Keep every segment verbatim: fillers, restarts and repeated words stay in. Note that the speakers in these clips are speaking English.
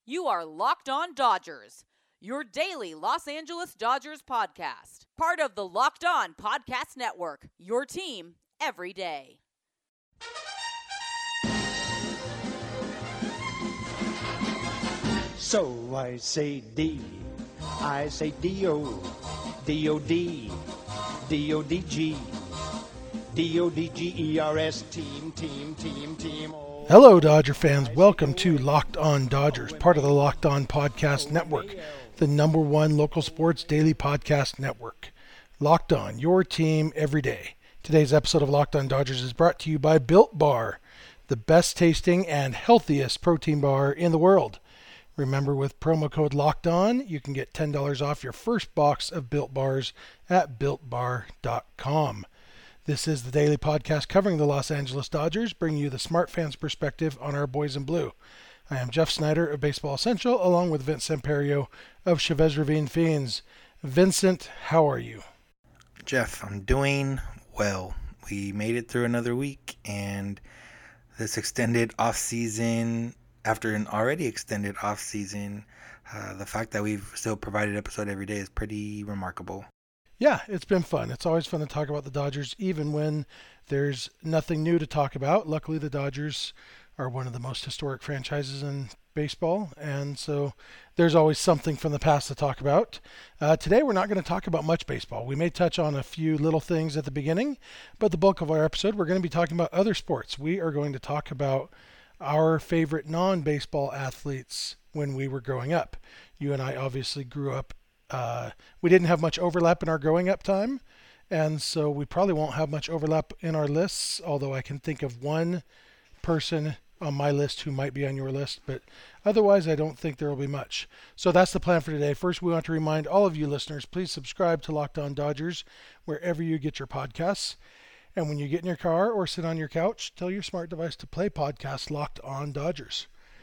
You are Locked On Dodgers, your daily Los Angeles Dodgers podcast. Part of the Locked On Podcast Network, your team every day. So I say D, I say D-O, D-O-D, D-O-D-G, D-O-D-G-E-R-S, team, team, team, team. Hello, Dodger fans. Welcome to Locked On Dodgers, part of the Locked On Podcast Network, the number one local sports daily podcast network. Locked On, your team every day. Today's episode of Locked On Dodgers is brought to you by Built Bar, the best tasting and healthiest protein bar in the world. Remember, with promo code Locked On, you can get ten dollars off your first box of Built Bars at built bar dot com. This is the daily podcast covering the Los Angeles Dodgers, bringing you the smart fans' perspective on our boys in blue. I am Jeff Snyder of Baseball Essential, along with Vince Samperio of Chavez Ravine Fiends. Vincent, how are you? Jeff, I'm doing well. We made it through another week, and this extended off-season, after an already extended off-season, uh, the fact that we've still provided episode every day is pretty remarkable. Yeah, it's been fun. It's always fun to talk about the Dodgers, even when there's nothing new to talk about. Luckily, the Dodgers are one of the most historic franchises in baseball, and so there's always something from the past to talk about. Uh, today, we're not going to talk about much baseball. We may touch on a few little things at the beginning, but the bulk of our episode, we're going to be talking about other sports. We are going to talk about our favorite non-baseball athletes when we were growing up. You and I obviously grew up. Uh, we didn't have much overlap in our growing up time, and so we probably won't have much overlap in our lists, although I can think of one person on my list who might be on your list, but otherwise I don't think there will be much. So that's the plan for today. First, we want to remind all of you listeners, please subscribe to Locked On Dodgers wherever you get your podcasts. And when you get in your car or sit on your couch, tell your smart device to play podcast Locked On Dodgers.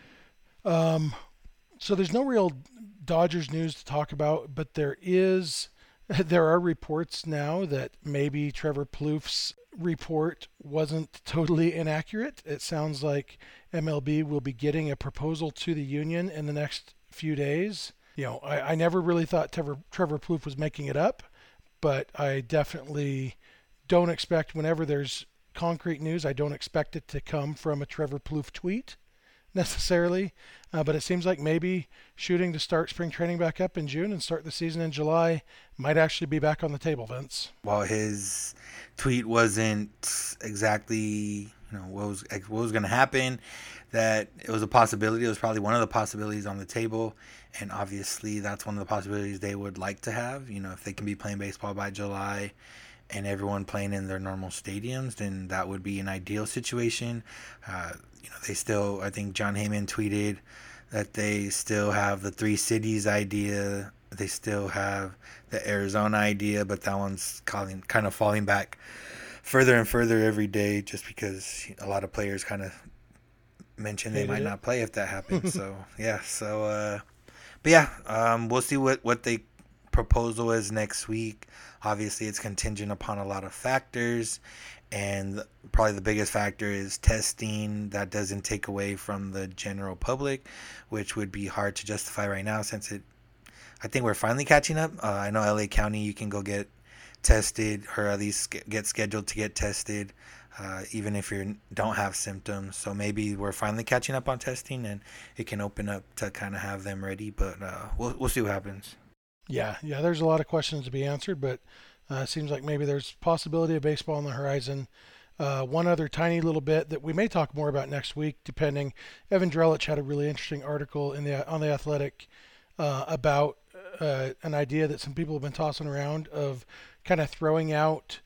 Um, so there's no real Dodgers news to talk about, but there is, there are reports now that maybe Trevor Plouffe's report wasn't totally inaccurate. It sounds like M L B will be getting a proposal to the union in the next few days. You know, I, I never really thought Trevor, Trevor Plouffe was making it up, but I definitely don't expect, whenever there's concrete news, I don't expect it to come from a Trevor Plouffe tweet necessarily, uh, but it seems like maybe shooting to start spring training back up in June and start the season in July might actually be back on the table, Vince. While his tweet wasn't exactly, you know, what was what was going to happen, that it was a possibility. It was probably one of the possibilities on the table, and obviously that's one of the possibilities they would like to have. You know, if they can be playing baseball by July and everyone playing in their normal stadiums, then that would be an ideal situation. Uh, you know, they still, I think John Heyman tweeted that they still have the three cities idea. They still have the Arizona idea, but that one's calling, kind of falling back further and further every day, just because a lot of players kind of mention they might not play if that happens. So, yeah. So, uh, but yeah, um, we'll see what, what the proposal is next week. Obviously, it's contingent upon a lot of factors, and probably the biggest factor is testing. That doesn't take away from the general public, which would be hard to justify right now since it, I think we're finally catching up. Uh, I know L A County, you can go get tested, or at least get scheduled to get tested, uh, even if you don't have symptoms. So maybe we're finally catching up on testing, and it can open up to kind of have them ready, but uh, we'll, we'll see what happens. Yeah, yeah, there's a lot of questions to be answered, but uh, it seems like maybe there's possibility of baseball on the horizon. Uh, one other tiny little bit that we may talk more about next week, depending. Evan Drellich had a really interesting article in the on the Athletic uh, about uh, an idea that some people have been tossing around of kind of throwing out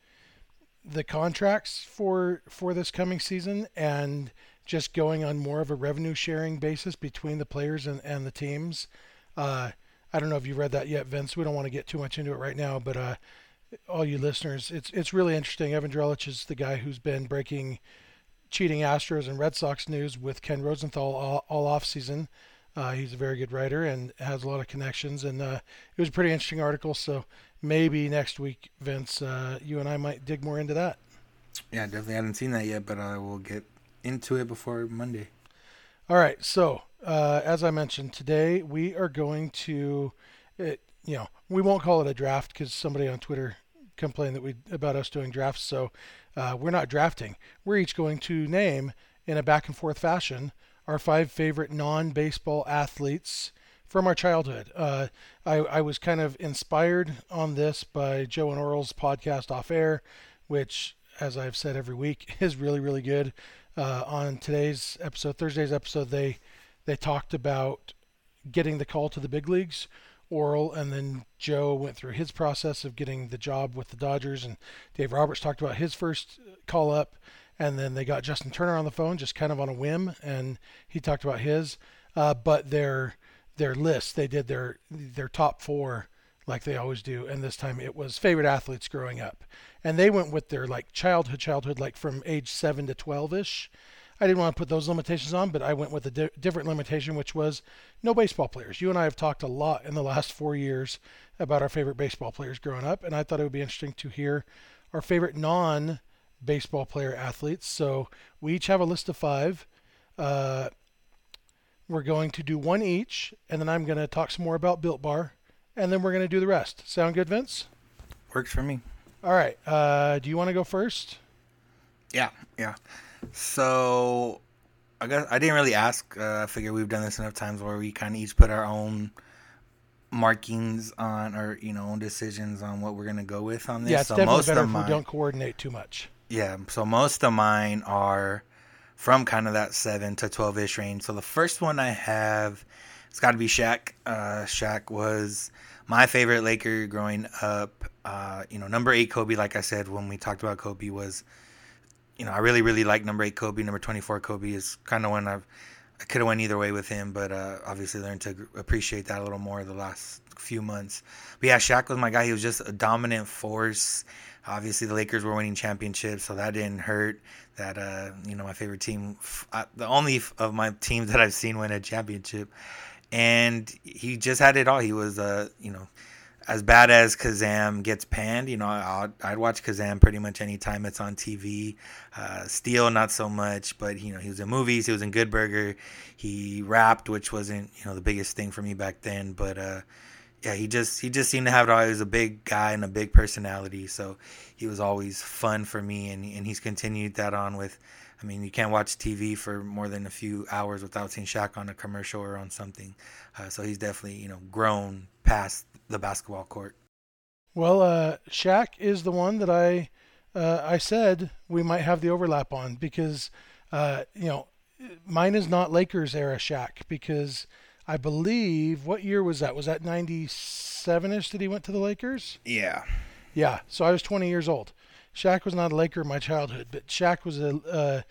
the contracts for for this coming season and just going on more of a revenue sharing basis between the players and, and the teams. Uh, I don't know if you've read that yet, Vince. We don't want to get too much into it right now, but uh, all you listeners, it's it's really interesting. Evan Drellich is the guy who's been breaking cheating Astros and Red Sox news with Ken Rosenthal all, all off season. Uh, he's a very good writer and has a lot of connections, and uh, it was a pretty interesting article. So maybe next week, Vince, uh, you and I might dig more into that. Yeah, definitely haven't seen that yet, but I will get into it before Monday. All right, so Uh, as I mentioned today, we are going to, it, you know, we won't call it a draft because somebody on Twitter complained that we about us doing drafts. So uh, we're not drafting. We're each going to name in a back and forth fashion our five favorite non-baseball athletes from our childhood. Uh, I, I was kind of inspired on this by Joe and Oral's podcast Off Air, which, as I've said every week, is really, really good. Uh, on today's episode, Thursday's episode, they they talked about getting the call to the big leagues. Oral and then Joe went through his process of getting the job with the Dodgers, and Dave Roberts talked about his first call up, and then they got Justin Turner on the phone just kind of on a whim, and he talked about his. Uh, but their their list, they did their their top four like they always do, and this time it was favorite athletes growing up, and they went with their like childhood childhood like from age seven to twelve ish. I didn't want to put those limitations on, but I went with a di- different limitation, which was no baseball players. You and I have talked a lot in the last four years about our favorite baseball players growing up, and I thought it would be interesting to hear our favorite non-baseball player athletes. So we each have a list of five. Uh, we're going to do one each, and then I'm going to talk some more about Built Bar, and then we're going to do the rest. Sound good, Vince? Works for me. All right. Uh, do you want to go first? Yeah, yeah. So, I guess I didn't really ask. Uh, I figure we've done this enough times where we kind of each put our own markings on, or you know, own decisions on what we're gonna go with on this. Yeah, it's so definitely most better of if mine, we don't coordinate too much. Yeah, so most of mine are from kind of that seven to twelve ish range. So the first one I have, it's got to be Shaq. Uh, Shaq was my favorite Laker growing up. Uh, you know, number eight Kobe, like I said when we talked about Kobe, was. You know, I really, really like number eight Kobe. Number twenty-four Kobe is kind of one I've, I could have went either way with him, but uh, obviously learned to appreciate that a little more the last few months. But yeah, Shaq was my guy. He was just a dominant force. Obviously, the Lakers were winning championships, so that didn't hurt. That, uh, you know, my favorite team, uh, the only of my teams that I've seen win a championship. And he just had it all. He was, uh, you know, as bad as Kazam gets panned, you know, I'd, I'd watch Kazam pretty much any time it's on T V. Uh, Steel, not so much, but, you know, he was in movies. He was in Good Burger. He rapped, which wasn't, you know, the biggest thing for me back then. But, uh, yeah, he just he just seemed to have it all. He was a big guy and a big personality. So he was always fun for me. And, and he's continued that on with, I mean, you can't watch T V for more than a few hours without seeing Shaq on a commercial or on something. Uh, so he's definitely, you know, grown past the basketball court. Well, uh, Shaq is the one that I uh, I said we might have the overlap on because, uh, you know, mine is not Lakers era Shaq because I believe, what year was that? Was that ninety-seven-ish that he went to the Lakers? Yeah. Yeah, so I was twenty years old. Shaq was not a Laker in my childhood, but Shaq was a, uh,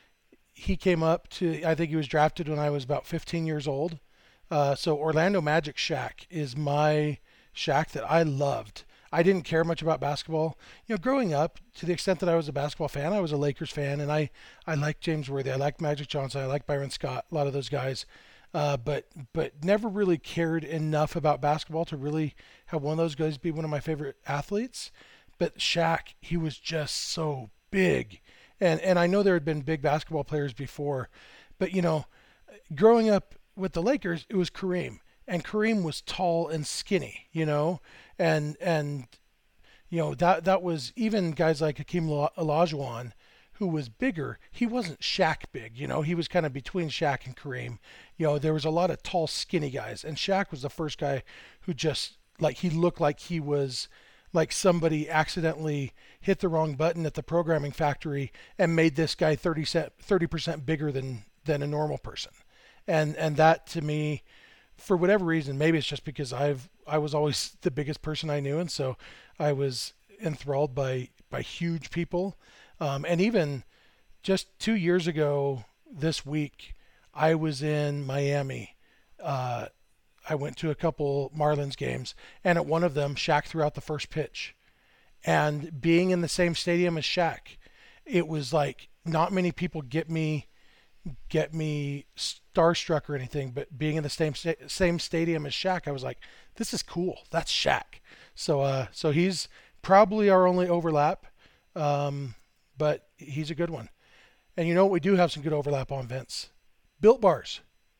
he came up to, I think he was drafted when I was about fifteen years old. Uh, so Orlando Magic Shaq is my Shaq that I loved. I didn't care much about basketball. You know, growing up, to the extent that I was a basketball fan, I was a Lakers fan, and I, I liked James Worthy. I liked Magic Johnson. I liked Byron Scott, a lot of those guys. Uh, but but never really cared enough about basketball to really have one of those guys be one of my favorite athletes. But Shaq, he was just so big. And, and I know there had been big basketball players before, but, you know, growing up with the Lakers, it was Kareem. And Kareem was tall and skinny, you know, and and you know that that was even guys like Hakeem Olajuwon, who was bigger. He wasn't Shaq big, you know. He was kind of between Shaq and Kareem. You know, there was a lot of tall, skinny guys, and Shaq was the first guy who just like he looked like he was like somebody accidentally hit the wrong button at the programming factory and made this guy thirty percent bigger than than a normal person, and and that to me. For whatever reason, maybe it's just because I've I was always the biggest person I knew, and so I was enthralled by by huge people. Um, and even just two years ago this week, I was in Miami. Uh, I went to a couple Marlins games, and at one of them, Shaq threw out the first pitch. And being in the same stadium as Shaq, it was like not many people get me. get me starstruck or anything, but being in the same same stadium as Shaq, I was like, this is cool. That's Shaq. So uh, so he's probably our only overlap, um, but he's a good one. And you know what? We do have some good overlap on, Vince. Built Bars.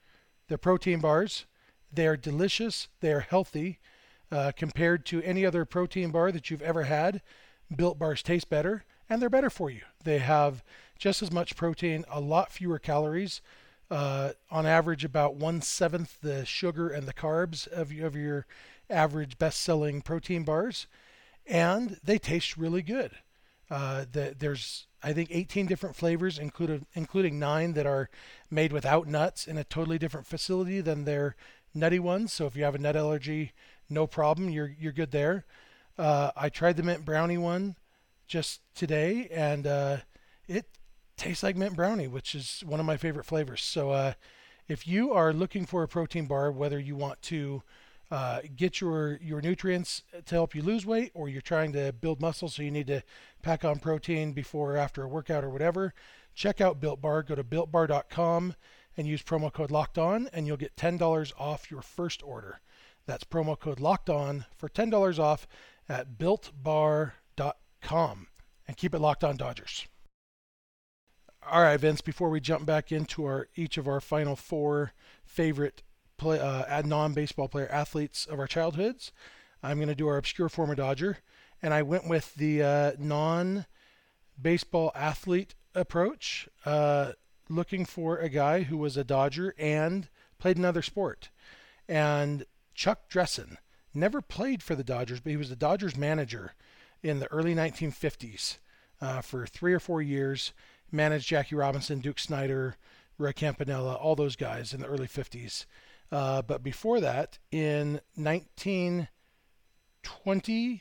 They're protein bars. They are delicious. They are healthy. Uh, compared to any other protein bar that you've ever had, Built Bars taste better, and they're better for you. They have just as much protein, a lot fewer calories, uh, on average about one-seventh the sugar and the carbs of, of your average best-selling protein bars, and they taste really good. Uh, the, there's, I think, eighteen different flavors, including, including nine that are made without nuts in a totally different facility than their nutty ones. So if you have a nut allergy, no problem. You're you're good there. Uh, I tried the mint brownie one just today, and uh, it tastes like mint brownie, which is one of my favorite flavors. So uh, if you are looking for a protein bar, whether you want to uh, get your, your nutrients to help you lose weight, or you're trying to build muscle so you need to pack on protein before or after a workout or whatever, check out Built Bar. Go to built bar dot com and use promo code LOCKEDON, and you'll get ten dollars off your first order. That's promo code Locked On for ten dollars off at built bar dot com. And keep it locked on, Dodgers. All right, Vince, before we jump back into our each of our final four favorite play, uh, non-baseball player athletes of our childhoods, I'm going to do our obscure former Dodger. And I went with the uh, non-baseball athlete approach, uh, looking for a guy who was a Dodger and played another sport. And Chuck Dressen never played for the Dodgers, but he was the Dodgers manager in the early nineteen fifties uh, for three or four years. Managed Jackie Robinson, Duke Snider, Roy Campanella, all those guys in the early fifties. Uh, but before that, in nineteen twenty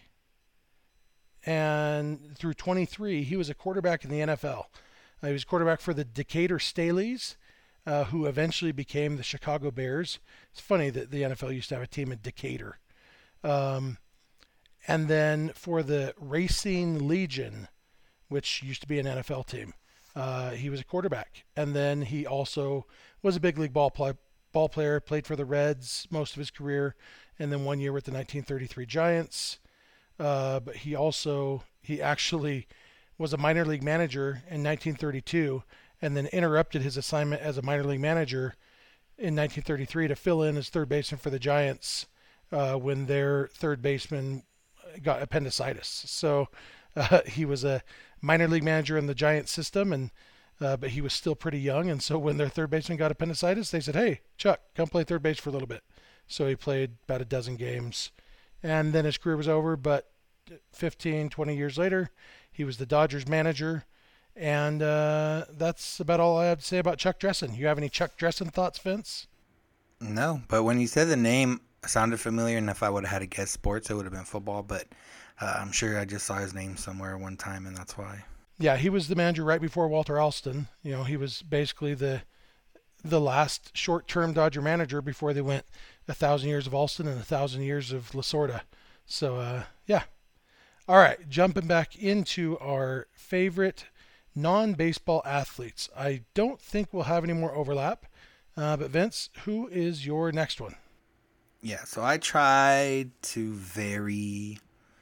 and through twenty-three, he was a quarterback in the N F L. Uh, he was quarterback for the Decatur Staleys, Uh, who eventually became the Chicago Bears. It's funny that the N F L used to have a team in Decatur. Um, and then for the Racing Legion, which used to be an N F L team, uh, he was a quarterback. And then he also was a big league ball, play, ball player, played for the Reds most of his career, and then one year with the nineteen thirty-three Giants. Uh, but he also, he actually was a minor league manager in nineteen thirty-two, and then interrupted his assignment as a minor league manager in nineteen thirty-three to fill in as third baseman for the Giants uh, when their third baseman got appendicitis. So uh, he was a minor league manager in the Giants system, and uh, but he was still pretty young. And so when their third baseman got appendicitis, they said, "Hey, Chuck, come play third base for a little bit." So he played about a dozen games, and then his career was over. But fifteen, twenty years later, he was the Dodgers manager. And uh, that's about all I have to say about Chuck Dressen. You have any Chuck Dressen thoughts, Vince? No, but when you said the name, it sounded familiar, and if I would have had to guess sports, it would have been football, but uh, I'm sure I just saw his name somewhere one time, and that's why. Yeah, he was the manager right before Walter Alston. You know, he was basically the the last short-term Dodger manager before they went a thousand years of Alston and a thousand years of Lasorda. So, uh, yeah. All right, jumping back into our favorite non-baseball athletes. I don't think we'll have any more overlap. Uh, but Vince, who is your next one? Yeah, so I tried to vary.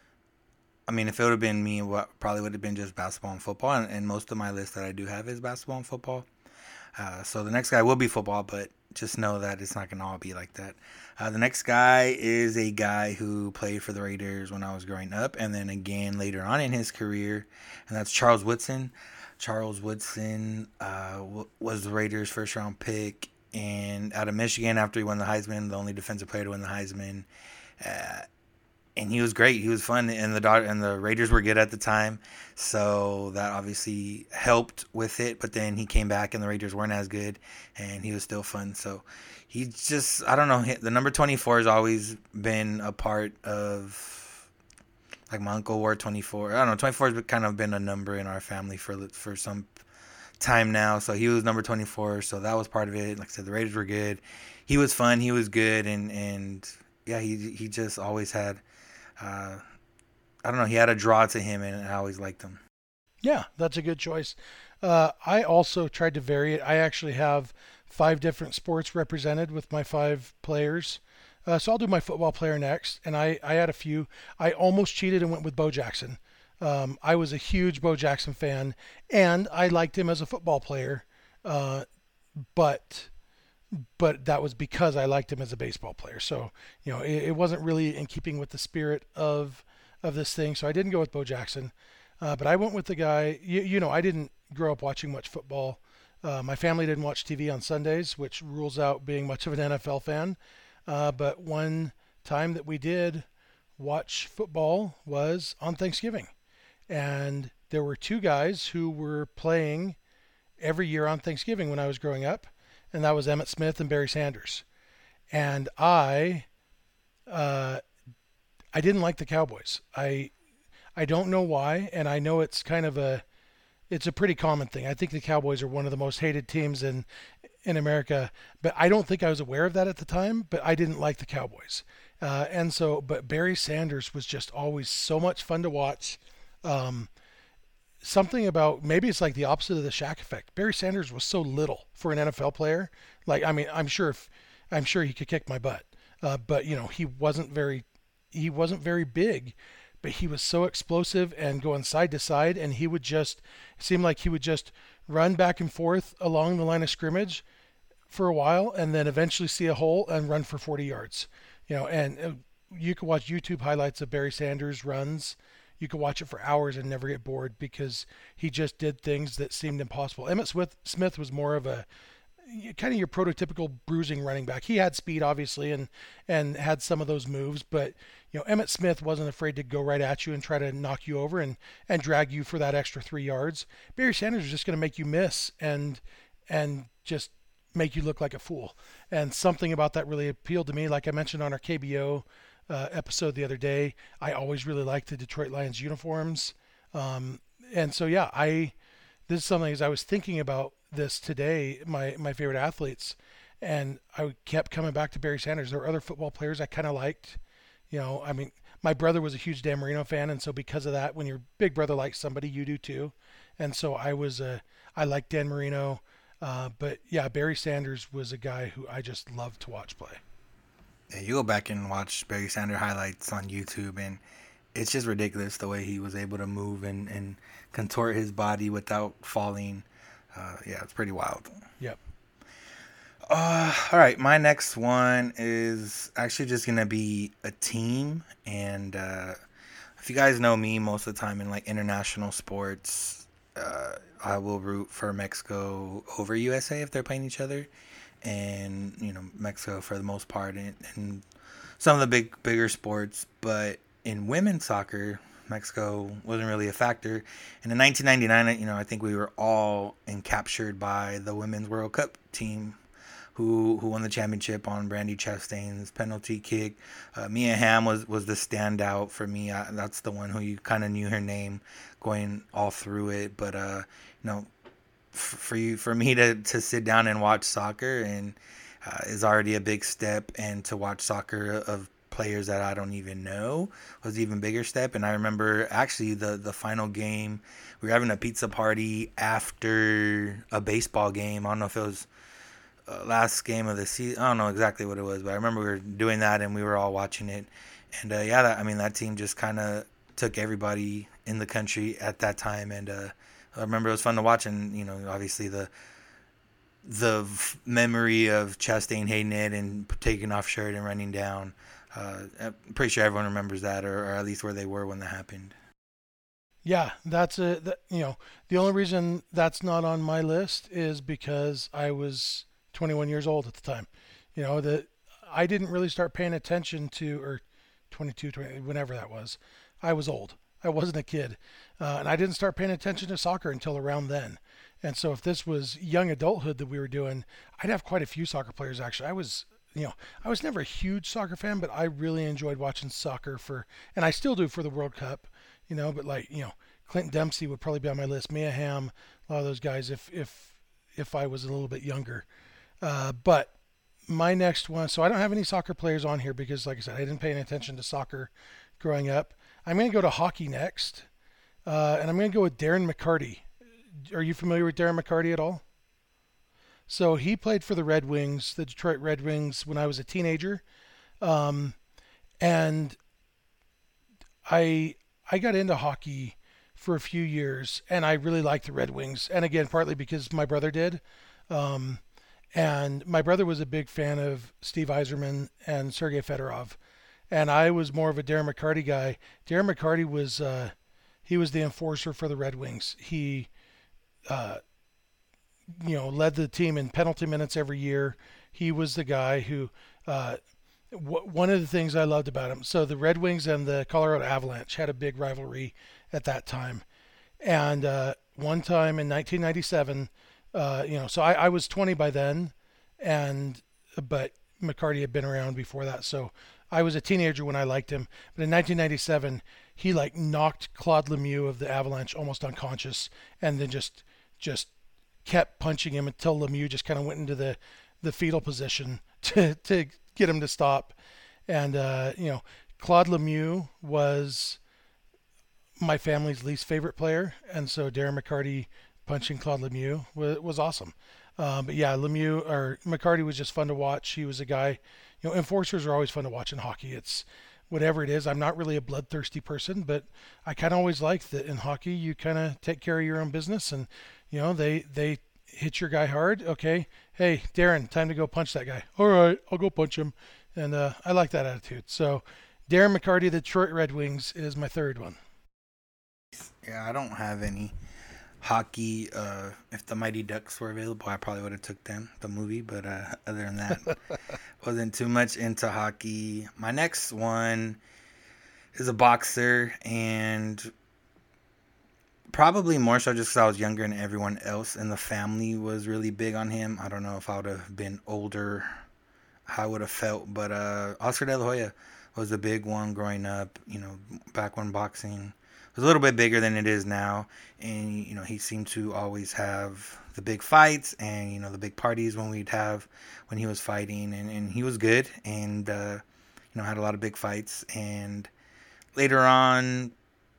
I mean, if it would have been me, it probably would have been just basketball and football. And, and most of my list that I do have is basketball and football. Uh, so the next guy will be football, but just know that it's not going to all be like that. Uh, the next guy is a guy who played for the Raiders when I was growing up, and then again later on in his career, and that's Charles Woodson. Charles Woodson uh, w- was the Raiders' first-round pick, and out of Michigan after he won the Heisman, the only defensive player to win the Heisman. Uh, and he was great. He was fun, and the and the Raiders were good at the time, so that obviously helped with it. But then he came back, and the Raiders weren't as good, and he was still fun. So he just, I don't know, the number twenty-four has always been a part of, like my uncle wore twenty-four. I don't know, twenty-four has kind of been a number in our family for for some time now. So he was number twenty-four, so that was part of it. Like I said, the Raiders were good. He was fun. He was good, and and yeah, he he just always had. Uh, I don't know. He had a draw to him, and I always liked him. Yeah, that's a good choice. Uh, I also tried to vary it. I actually have five different sports represented with my five players. Uh, so I'll do my football player next. And I, I had a few. I almost cheated and went with Bo Jackson. Um, I was a huge Bo Jackson fan, and I liked him as a football player. Uh, but but that was because I liked him as a baseball player. So, you know, it, it wasn't really in keeping with the spirit of of this thing. So I didn't go with Bo Jackson, uh, but I went with the guy. You, you know, I didn't grow up watching much football. Uh, my family didn't watch T V on Sundays, which rules out being much of an N F L fan. Uh, but one time that we did watch football was on Thanksgiving, and there were two guys who were playing every year on Thanksgiving when I was growing up, and that was Emmitt Smith and Barry Sanders. And I, uh, I didn't like the Cowboys. I, I don't know why, and I know it's kind of a, it's a pretty common thing. I think the Cowboys are one of the most hated teams in, in America, but I don't think I was aware of that at the time. But I didn't like the Cowboys, uh, and so, but Barry Sanders was just always so much fun to watch. Um, Something about, maybe it's like the opposite of the Shaq effect. Barry Sanders was so little for an N F L player. Like, I mean, I'm sure if, I'm sure he could kick my butt. Uh, but you know, he wasn't very, he wasn't very big, but he was so explosive and going side to side. And he would just, it seemed like he would just run back and forth along the line of scrimmage for a while, and then eventually see a hole and run for forty yards. You know, and uh, you could watch YouTube highlights of Barry Sanders runs. You could watch it for hours and never get bored because he just did things that seemed impossible. Emmitt Smith, Smith was more of a kind of your prototypical bruising running back. He had speed, obviously, and and had some of those moves, but you know, Emmitt Smith wasn't afraid to go right at you and try to knock you over and and drag you for that extra three yards. Barry Sanders was just going to make you miss and and just make you look like a fool. And something about that really appealed to me. Like I mentioned on our K B O Uh, episode the other day, I always really liked the Detroit Lions uniforms, um, and so yeah, I this is something as I was thinking about this today, my my favorite athletes, and I kept coming back to Barry Sanders. There were other football players I kind of liked, you know. I mean, my brother was a huge Dan Marino fan, and so because of that, when your big brother likes somebody, you do too, and so I was a I liked Dan Marino, uh, but yeah, Barry Sanders was a guy who I just loved to watch play. Yeah, you go back and watch Barry Sanders highlights on YouTube, and it's just ridiculous the way he was able to move and, and contort his body without falling. Uh, yeah, it's pretty wild. Yep. Uh, all right, my next one is actually just going to be a team. And uh, if you guys know me, most of the time in like international sports, uh, I will root for Mexico over U S A if they're playing each other. And, you know, Mexico for the most part in, in some of the big, bigger sports. But in women's soccer, Mexico wasn't really a factor. And in nineteen ninety-nine, you know, I think we were all encaptured by the Women's World Cup team who who won the championship on Brandi Chastain's penalty kick. Uh, Mia Hamm was, was the standout for me. I, that's the one who you kind of knew her name going all through it. But, uh, you know, for you, for me to, to sit down and watch soccer and uh, is already a big step, and to watch soccer of players that I don't even know was an even bigger step. And I remember actually the, the final game, we were having a pizza party after a baseball game. I don't know if it was uh, last game of the season. I don't know exactly what it was, but I remember we were doing that and we were all watching it. And uh, yeah, that, I mean, that team just kind of took everybody in the country at that time. And, uh, I remember it was fun to watch, and you know, obviously the the memory of Chastain hating it and taking off shirt and running down. Uh, I'm pretty sure everyone remembers that, or, or at least where they were when that happened. Yeah, that's a that, you know, the only reason that's not on my list is because I was twenty-one years old at the time. You know, that I didn't really start paying attention to, or twenty-two, twenty, whenever that was. I was old. I wasn't a kid. Uh, and I didn't start paying attention to soccer until around then. And so if this was young adulthood that we were doing, I'd have quite a few soccer players, actually. I was, you know, I was never a huge soccer fan, but I really enjoyed watching soccer for, and I still do for the World Cup, you know, but like, you know, Clinton Dempsey would probably be on my list, Mia Hamm, a lot of those guys if, if, if I was a little bit younger. Uh, but my next one, so I don't have any soccer players on here because, like I said, I didn't pay any attention to soccer growing up. I'm going to go to hockey next, uh, and I'm going to go with Darren McCarty. Are you familiar with Darren McCarty at all? So he played for the Red Wings, the Detroit Red Wings, when I was a teenager, um, and I I got into hockey for a few years, and I really liked the Red Wings, and again, partly because my brother did, um, And my brother was a big fan of Steve Yzerman and Sergei Fedorov. And I was more of a Darren McCarty guy. Darren McCarty was uh, he was the enforcer for the Red Wings. He, uh, you know, led the team in penalty minutes every year. He was the guy who, uh, w- one of the things I loved about him. So the Red Wings and the Colorado Avalanche had a big rivalry at that time. And uh, one time in nineteen ninety-seven, uh, you know, so I, I was twenty by then, and but McCarty had been around before that, so I was a teenager when I liked him. But in nineteen ninety-seven, he like knocked Claude Lemieux of the Avalanche almost unconscious, and then just just kept punching him until Lemieux just kind of went into the, the fetal position to to get him to stop. And uh, you know, Claude Lemieux was my family's least favorite player, and so Darren McCarty punching Claude Lemieux was, was awesome. Um, but yeah, Lemieux or McCarty was just fun to watch. He was a guy. You know, enforcers are always fun to watch in hockey. It's whatever it is. I'm not really a bloodthirsty person, but I kind of always like that in hockey you kind of take care of your own business, and you know they they hit your guy hard. Okay, hey Darren, time to go punch that guy. All right, I'll go punch him, and uh, I like that attitude. So Darren McCarty, the Detroit Red Wings, is my third one. Yeah, I don't have any hockey. Uh, if the Mighty Ducks were available, I probably would have took them, the movie. But uh, other than that, wasn't too much into hockey. My next one is a boxer, and probably more so just because I was younger and everyone else in the family was really big on him. I don't know if I would have been older, how I would have felt. But uh, Oscar De La Hoya was a big one growing up, you know, back when boxing was a little bit bigger than it is now. And, you know, he seemed to always have the big fights and, you know, the big parties when we'd have when he was fighting. And, and he was good and, uh, you know, had a lot of big fights. And later on,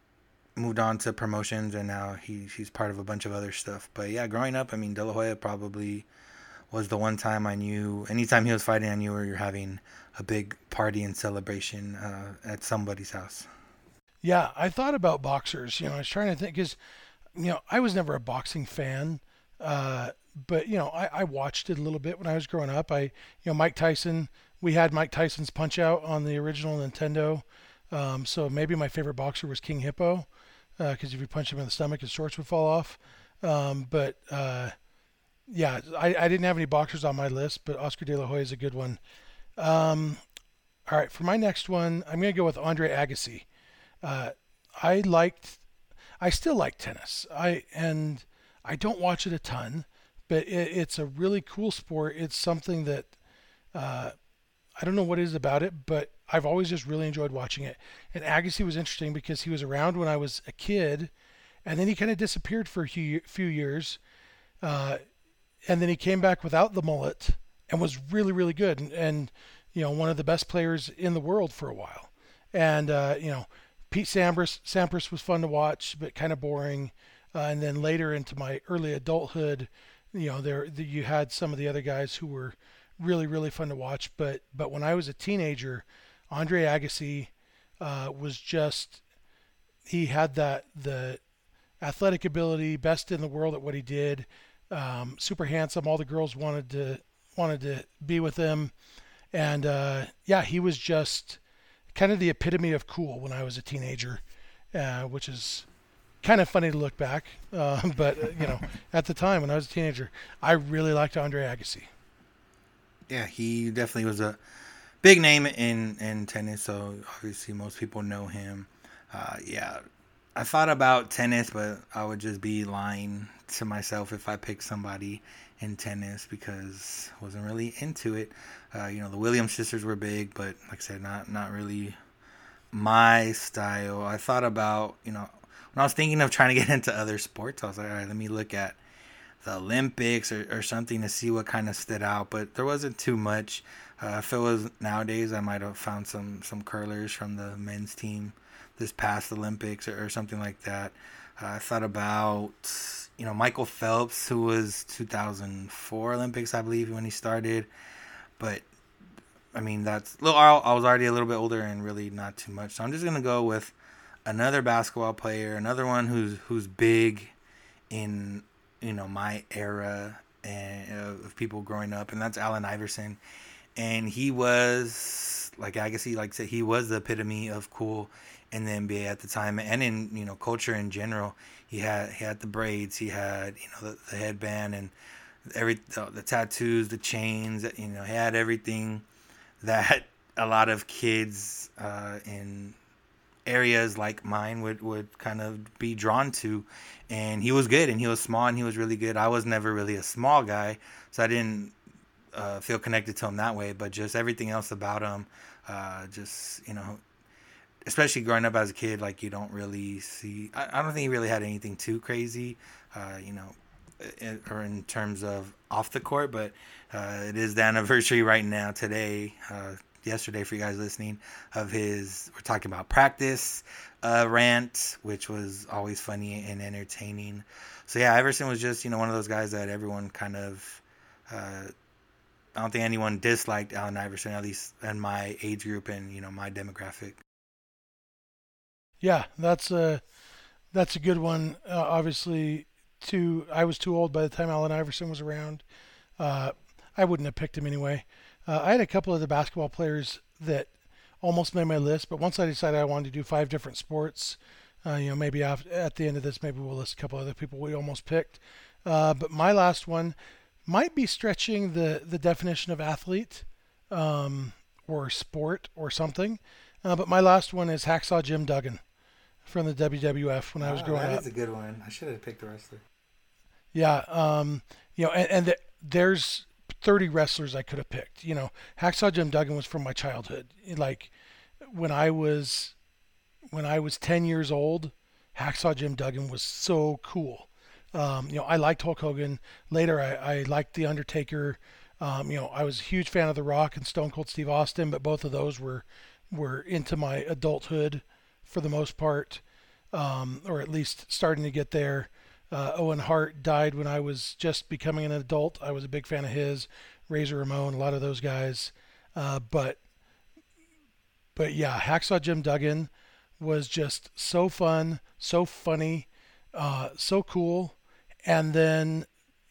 moved on to promotions, and now he, he's part of a bunch of other stuff. But, yeah, growing up, I mean, De La Hoya probably was the one time I knew, anytime he was fighting, I knew we were having a big party and celebration uh, at somebody's house. Yeah, I thought about boxers. You know, I was trying to think because, you know, I was never a boxing fan, uh, but you know, I, I watched it a little bit when I was growing up. I, you know, Mike Tyson. We had Mike Tyson's Punch Out on the original Nintendo, um, so maybe my favorite boxer was King Hippo, because uh, if you punch him in the stomach, his shorts would fall off. Um, but uh, yeah, I, I didn't have any boxers on my list, but Oscar De La Hoya is a good one. Um, all right, for my next one, I'm going to go with Andre Agassi. Uh, I liked, I still like tennis. I and I don't watch it a ton, but it, it's a really cool sport. It's something that uh, I don't know what it is about it, but I've always just really enjoyed watching it. And Agassi was interesting because he was around when I was a kid, and then he kind of disappeared for a few, few years, uh, and then he came back without the mullet and was really really good, and, and you know one of the best players in the world for a while, and uh, you know. Pete Sampras, Sampras was fun to watch, but kind of boring. Uh, and then later into my early adulthood, you know, there the, you had some of the other guys who were really, really fun to watch. But but when I was a teenager, Andre Agassi uh, was just he had that the athletic ability, best in the world at what he did. Um, super handsome. All the girls wanted to wanted to be with him, and uh, yeah, he was just kind of the epitome of cool when I was a teenager, uh, which is kind of funny to look back. Uh, but, uh, you know, at the time when I was a teenager, I really liked Andre Agassi. Yeah, he definitely was a big name in, in tennis, so obviously most people know him. Uh, yeah, I thought about tennis, but I would just be lying to myself if I picked somebody in tennis because I wasn't really into it. Uh, you know, the Williams sisters were big, but like I said, not not really my style. I thought about, you know, when I was thinking of trying to get into other sports, I was like, all right, let me look at the Olympics or, or something to see what kind of stood out. But there wasn't too much. Uh, if it was nowadays, I might have found some, some curlers from the men's team this past Olympics or, or something like that. Uh, I thought about, you know, Michael Phelps, who was two thousand four Olympics, I believe, when he started. But, I mean, that's little. I was already a little bit older and really not too much. So I'm just going to go with another basketball player, another one who's who's big in, you know, my era. and uh, of people growing up, and that's Allen Iverson. And he was like, I guess he like said he was the epitome of cool in the N B A at the time, and in, you know, culture in general. He had he had the braids, he had, you know, the, the headband, and every the, the tattoos, the chains. You know, he had everything that a lot of kids uh, in areas like mine would, would kind of be drawn to. And he was good, and he was small, and he was really good. I was never really a small guy, so I didn't uh, feel connected to him that way. But just everything else about him, uh, just, you know, especially growing up as a kid, like, you don't really see, I, I don't think he really had anything too crazy, uh, you know, in, or in terms of off the court, but uh, it is the anniversary right now today, uh, yesterday for you guys listening, of his, we're talking about practice uh, rant, which was always funny and entertaining. So yeah, Iverson was just, you know, one of those guys that everyone kind of, uh, I don't think anyone disliked Allen Iverson, at least in my age group and, you know, my demographic. Yeah, that's a that's a good one. Uh, obviously, too, I was too old by the time Allen Iverson was around. Uh, I wouldn't have picked him anyway. Uh, I had a couple of the basketball players that almost made my list, but once I decided I wanted to do five different sports, uh, you know, maybe after, at the end of this, maybe we'll list a couple other people we almost picked. Uh, but my last one might be stretching the the definition of athlete, um, or sport or something. Uh, but my last one is Hacksaw Jim Duggan from the W W F when I was oh, growing that up. That is a good one. I should have picked a wrestler. Yeah, um, you know, and, and the, there's thirty wrestlers I could have picked. You know, Hacksaw Jim Duggan was from my childhood. Like when I was when I was ten years old, Hacksaw Jim Duggan was so cool. Um, you know, I liked Hulk Hogan. Later, I, I liked The Undertaker. Um, you know, I was a huge fan of The Rock and Stone Cold Steve Austin, but both of those were were into my adulthood for the most part, um, or at least starting to get there. Uh, Owen Hart died when I was just becoming an adult. I was a big fan of his. Razor Ramon, a lot of those guys. Uh, but, but yeah, Hacksaw Jim Duggan was just so fun, so funny, uh, so cool. And then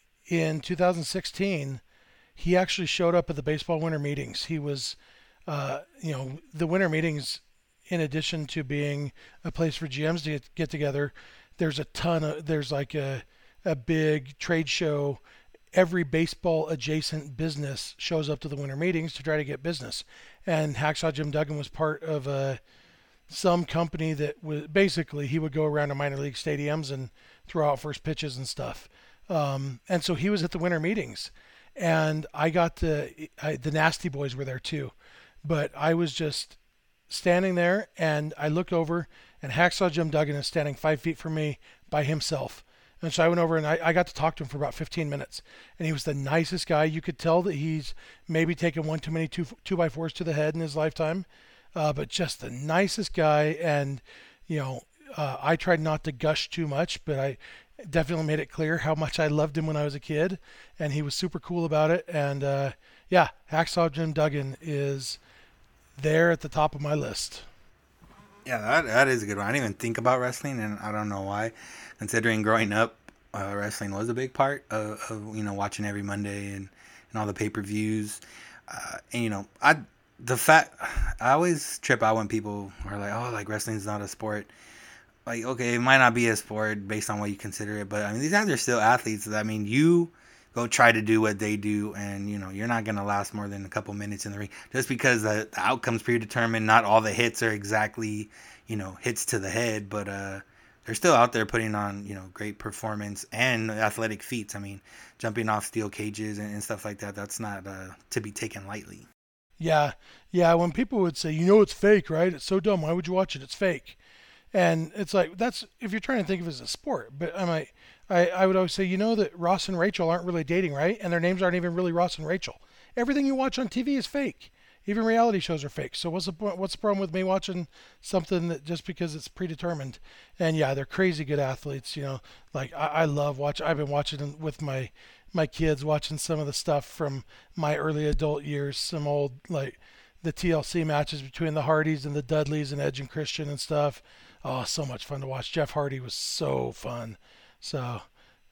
in two thousand sixteen, he actually showed up at the baseball winter meetings. He was, uh, you know, the winter meetings, in addition to being a place for G Ms to get, get together, there's a ton of, there's like a, a big trade show. Every baseball adjacent business shows up to the winter meetings to try to get business. And Hacksaw Jim Duggan was part of a, some company that was basically, he would go around to minor league stadiums and throw out first pitches and stuff. Um, and so he was at the winter meetings, and I got the, I, the Nasty Boys were there too, but I was just standing there, and I look over, and Hacksaw Jim Duggan is standing five feet from me by himself. And so I went over, and I, I got to talk to him for about fifteen minutes. And he was the nicest guy. You could tell that he's maybe taken one too many two, two by fours to the head in his lifetime, uh, but just the nicest guy. And, you know, uh, I tried not to gush too much, but I definitely made it clear how much I loved him when I was a kid. And he was super cool about it. And, uh, yeah, Hacksaw Jim Duggan is there at the top of my list. Yeah, that that is a good one. I didn't even think about wrestling, and I don't know why. Considering growing up, uh, wrestling was a big part of, of, you know, watching every Monday and, and all the pay-per-views. Uh, and, you know, I the fact I always trip out when people are like, oh, like, wrestling's not a sport. Like, okay, it might not be a sport based on what you consider it, but, I mean, these guys are still athletes. I mean, you go try to do what they do, and, you know, you're not going to last more than a couple minutes in the ring. Just because the, the outcome's predetermined, not all the hits are exactly, you know, hits to the head, but uh, they're still out there putting on, you know, great performance and athletic feats. I mean, jumping off steel cages and, and stuff like that, that's not uh, to be taken lightly. Yeah, yeah, when people would say, you know, it's fake, right? It's so dumb. Why would you watch it? It's fake. And it's like, that's, if you're trying to think of it as a sport, but I might, I, I would always say, you know that Ross and Rachel aren't really dating, right? And their names aren't even really Ross and Rachel. Everything you watch on T V is fake. Even reality shows are fake. So what's the what's the problem with me watching something that just because it's predetermined? And yeah, they're crazy good athletes. You know, like I, I love watch. I've been watching with my my kids, watching some of the stuff from my early adult years. Some old, like the T L C matches between the Hardys and the Dudleys and Edge and Christian and stuff. Oh, so much fun to watch. Jeff Hardy was so fun. So,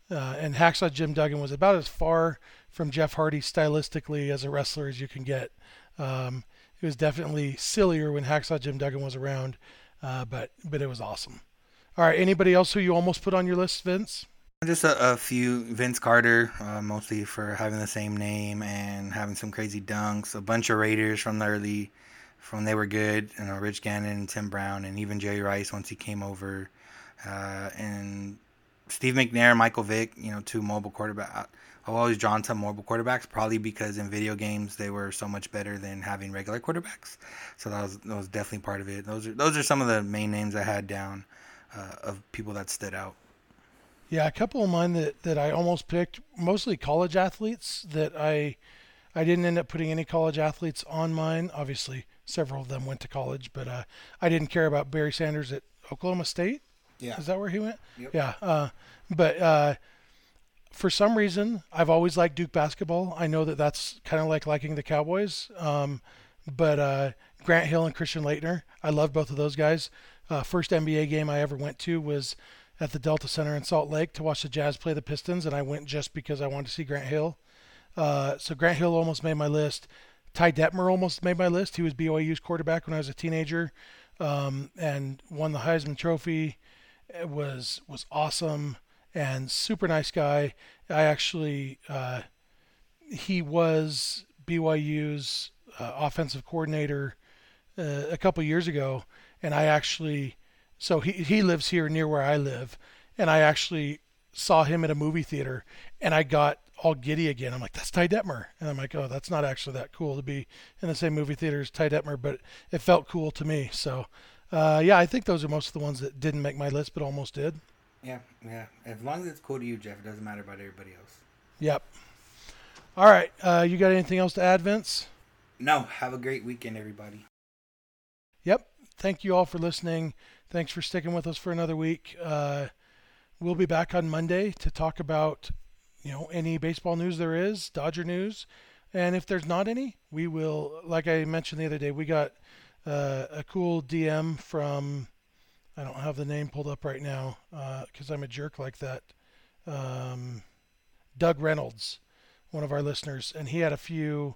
Uh, and Hacksaw Jim Duggan was about as far from Jeff Hardy stylistically as a wrestler as you can get. Um, it was definitely sillier when Hacksaw Jim Duggan was around, uh, but but it was awesome. All right, anybody else who you almost put on your list, Vince? Just a, a few. Vince Carter, uh, mostly for having the same name and having some crazy dunks. A bunch of Raiders from the early, from they were good. You know, Rich Gannon and Tim Brown, and even Jerry Rice once he came over, uh, and Steve McNair, Michael Vick. You know, two mobile quarterbacks. I've always drawn to mobile quarterbacks, probably because in video games they were so much better than having regular quarterbacks. So that was that was definitely part of it. Those are those are some of the main names I had down uh, of people that stood out. Yeah, a couple of mine that, that I almost picked, mostly college athletes that I I didn't end up putting any college athletes on mine. Obviously, several of them went to college, but uh, I didn't care about Barry Sanders at Oklahoma State. Yeah. Is that where he went? Yep. Yeah. Uh, but uh, for some reason, I've always liked Duke basketball. I know that that's kind of like liking the Cowboys. Um, but uh, Grant Hill and Christian Laettner, I love both of those guys. Uh, first N B A game I ever went to was at the Delta Center in Salt Lake to watch the Jazz play the Pistons, and I went just because I wanted to see Grant Hill. Uh, so Grant Hill almost made my list. Ty Detmer almost made my list. He was B Y U's quarterback when I was a teenager, um, and won the Heisman Trophy. It was was awesome and super nice guy. I actually uh, he was B Y U's uh, offensive coordinator uh, a couple years ago, and I actually. So he he lives here near where I live, and I actually saw him at a movie theater, and I got all giddy again. I'm like, that's Ty Detmer. And I'm like, oh, that's not actually that cool to be in the same movie theater as Ty Detmer, but it felt cool to me. So, uh, yeah, I think those are most of the ones that didn't make my list, but almost did. Yeah, yeah. As long as it's cool to you, Jeff, it doesn't matter about everybody else. Yep. All right. Uh, you got anything else to add, Vince? No. Have a great weekend, everybody. Yep. Thank you all for listening. Thanks for sticking with us for another week. Uh, we'll be back on Monday to talk about, you know, any baseball news there is, Dodger news. And if there's not any, we will, like I mentioned the other day, we got uh, a cool D M from, I don't have the name pulled up right now because uh, I'm a jerk like that, um, Doug Reynolds, one of our listeners. And he had a few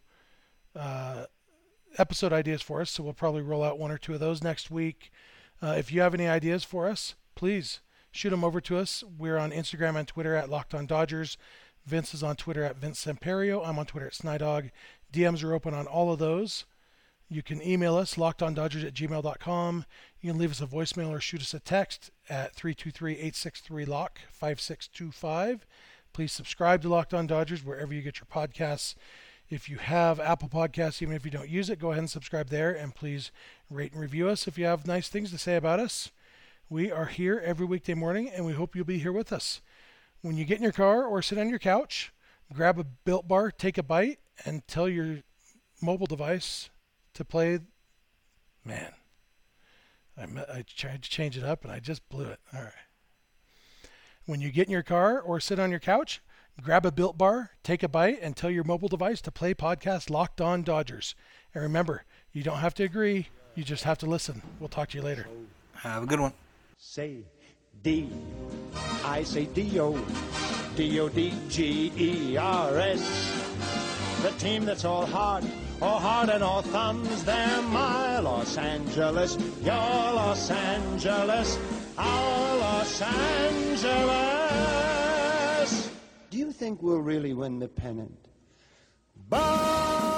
uh, episode ideas for us, so we'll probably roll out one or two of those next week. Uh, if you have any ideas for us, please shoot them over to us. We're on Instagram and Twitter at Locked On Dodgers. Vince is on Twitter at Vince Semperio. I'm on Twitter at Snydog. D Ms are open on all of those. You can email us, lockedondodgers at gmail dot com. You can leave us a voicemail or shoot us a text at three two three, eight six three, L O C K, five six two five. Please subscribe to Locked On Dodgers wherever you get your podcasts. If you have Apple Podcasts, even if you don't use it, go ahead and subscribe there, and please rate and review us if you have nice things to say about us. We are here every weekday morning, and we hope you'll be here with us. When you get in your car or sit on your couch, grab a Built Bar, take a bite, and tell your mobile device to play. Man, I, I tried to change it up, and I just blew it. All right. When you get in your car or sit on your couch, grab a Built Bar, take a bite, and tell your mobile device to play podcast Locked On Dodgers. And remember, you don't have to agree. You just have to listen. We'll talk to you later. Have a good one. Say D. I say D-O. D O D G E R S. The team that's all heart, all heart and all thumbs. They're my Los Angeles, your Los Angeles, our Los Angeles. Do you think we'll really win the pennant? Bye!